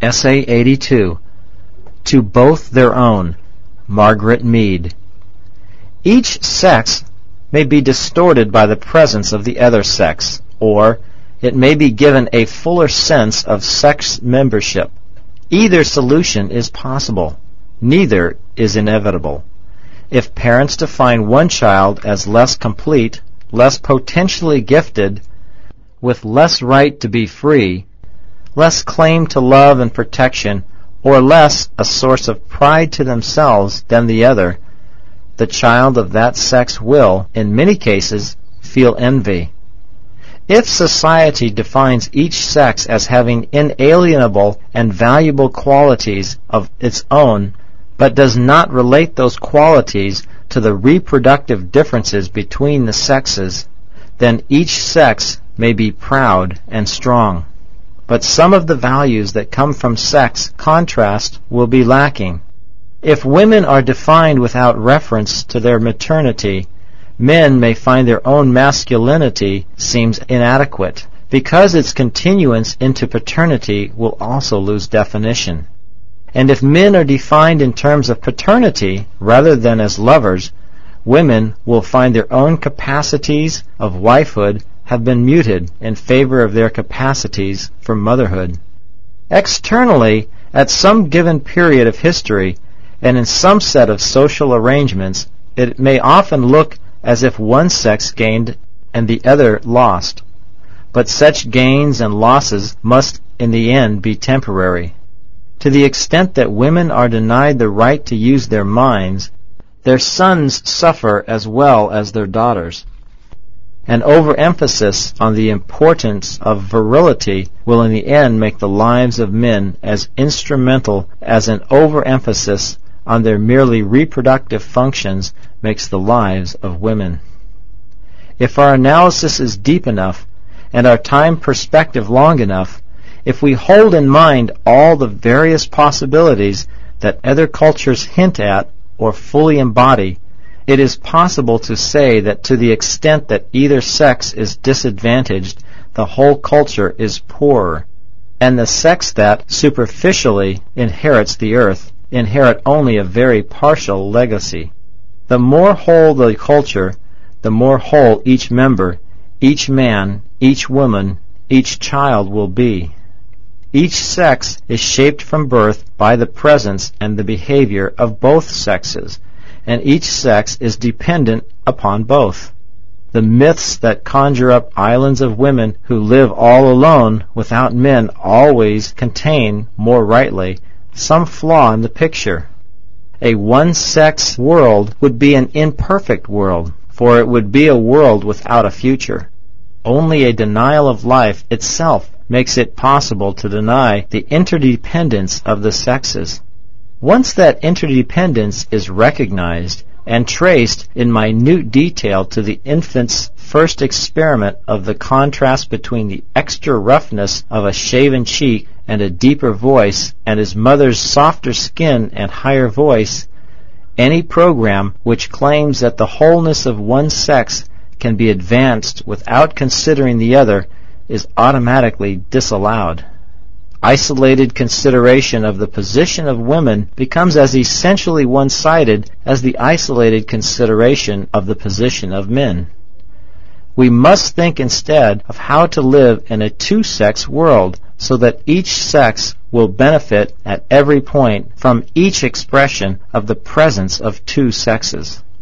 Essay 82. To Both Their Own. Margaret Mead. Each sex may be distorted by the presence of the other sex, or it may be given a fuller sense of sex membership. Either solution is possible. Neither is inevitable. If parents define one child as less complete, less potentially gifted, with less right to be free, less claim to love and protection, or less a source of pride to themselves than the other, the child of that sex will, in many cases, feel envy. If society defines each sex as having inalienable and valuable qualities of its own, but does not relate those qualities to the reproductive differences between the sexes, then each sex may be proud and strong. But some of the values that come from sex contrast will be lacking. If women are defined without reference to their maternity, men may find their own masculinity seems inadequate, because its continuance into paternity will also lose definition. And if men are defined in terms of paternity rather than as lovers, women will find their own capacities of wifehood have been muted in favor of their capacities for motherhood. Externally, at some given period of history, and in some set of social arrangements, it may often look as if one sex gained and the other lost. But such gains and losses must in the end be temporary. To the extent that women are denied the right to use their minds, their sons suffer as well as their daughters. An overemphasis on the importance of virility will in the end make the lives of men as instrumental as an overemphasis on their merely reproductive functions makes the lives of women. If our analysis is deep enough and our time perspective long enough, if we hold in mind all the various possibilities that other cultures hint at or fully embody, it is possible to say that to the extent that either sex is disadvantaged, the whole culture is poorer, and the sex that superficially inherits the earth inherit only a very partial legacy. The more whole the culture, the more whole each member, each man, each woman, each child will be. Each sex is shaped from birth by the presence and the behavior of both sexes, and each sex is dependent upon both. The myths that conjure up islands of women who live all alone without men always contain, more rightly, some flaw in the picture. A one-sex world would be an imperfect world, for it would be a world without a future. Only a denial of life itself makes it possible to deny the interdependence of the sexes. Once that interdependence is recognized and traced in minute detail to the infant's first experiment of the contrast between the extra roughness of a shaven cheek and a deeper voice and his mother's softer skin and higher voice, any program which claims that the wholeness of one sex can be advanced without considering the other is automatically disallowed. Isolated consideration of the position of women becomes as essentially one-sided as the isolated consideration of the position of men. We must think instead of how to live in a two-sex world so that each sex will benefit at every point from each expression of the presence of two sexes.